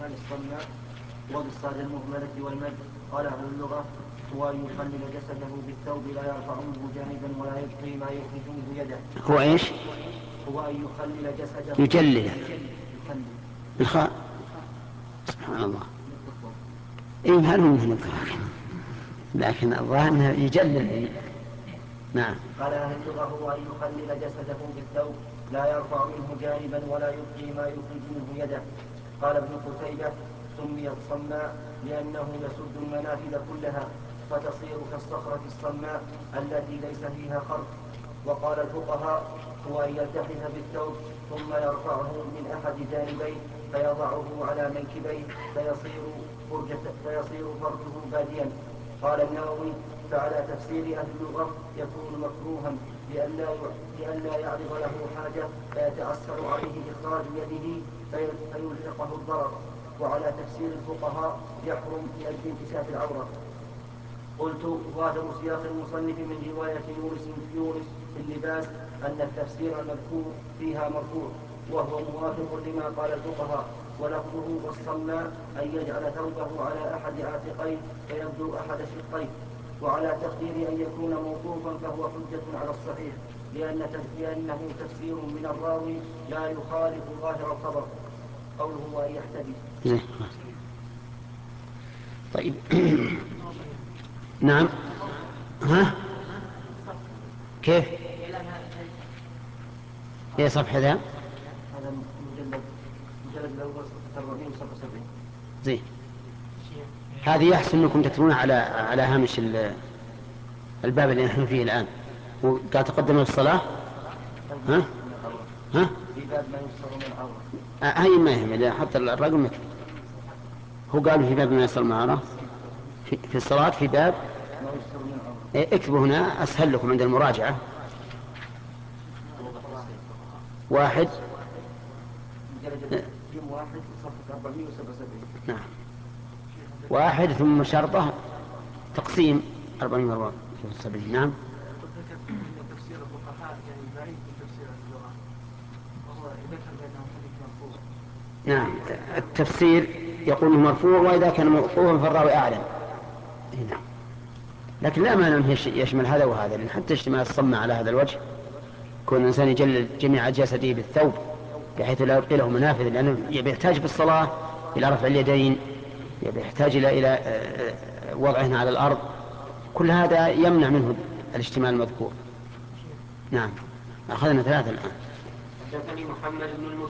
بإهمال الصماء وبالصاد المهملة والمد. قال أهل اللغة هو أن يخلل جسده بالثوب لا يرفع منه جانبا ولا يبقي ما يخرج منه يده. هو إيش؟ هو أن يخلل جسده يجلل يخلل الخاء. سبحان الله. إيه هل هو مثل الظاهر، لكن الظاهر أنه يجلل. نعم. قال أهل اللغة هو أن يخلل جسده بالثوب لا يرفع منه جانبا ولا يبقي ما يخرج منه يده. قال ابن قتيبة سميت صماء لأنه يسد المنافذ كلها فتصير كالصخرة الصماء التي ليس فيها خرق. وقال الفقهاء هو أن يلتحف بالثوب ثم يرفعه من أحد جانبيه فيضعه على منكبيه فيصير فرجه باديا. قال النووي فعلى تفسير أهل اللغة يكون مكروها لئلا يعرض له حاجة فيتعسر عليه إخراج يده فيلحقه الضرر. وعلى تفسير الفقهاء يحرم لأجل انكشاف العورة. قلت ظاهر سياق المصنف من رواية يونس في اللباس أن التفسير المذكور فيها مرفوع وهو موافق لما قال الفقهاء. ولفظه والصماء أن يجعل ثوبه على أحد عاتقيه فيبدو أحد شقيه. وعلى تقدير أن يكون موقوفا فهو حجة على الصحيح لأنه تفسير من الراوي لا يخالف ظاهر الخبر. قوله وأن يحتدي. طيب. نعم. ها كيف هي صفحة ذا؟ هذا مجلد الأول صفحة 477. زين. هذه يحسن أنكم تكتبون على هامش الباب اللي نحن فيه الآن. وقال تقدم الصلاة. ها؟ ها؟ في باب ما يسر من العورة. هاي ما يهم حتى الرقم مكتوب. هو قال في باب ما يسر من العورة في الصلاة في باب ما يسر من العورة. اكتبوا هنا أسهل لكم عند المراجعة. واحد. يوم واحد صفحة 477. نعم. واحد ثم شرطه تقسيم 474. نعم. ذكر أن تفسير الفقهاء يعني بعيد من تفسير اللغة وهو ذكر بأنه حديث مرفوع. نعم. التفسير يقول مرفوع وإذا كان موقوفا فالراوي أعلم. نعم. لكن لا مانع أنه يشمل هذا وهذا، لأن حتى اشتمال الصمة على هذا الوجه كون الإنسان يجلل جميع جسده بالثوب بحيث لا يبقي له منافذ، لأنه يحتاج في الصلاة إلى رفع اليدين، يحتاج إلى وضعهن على الأرض، كل هذا يمنع منه الاشتمال المذكور. نعم. أخذنا 3 الآن. حدثني محمد بن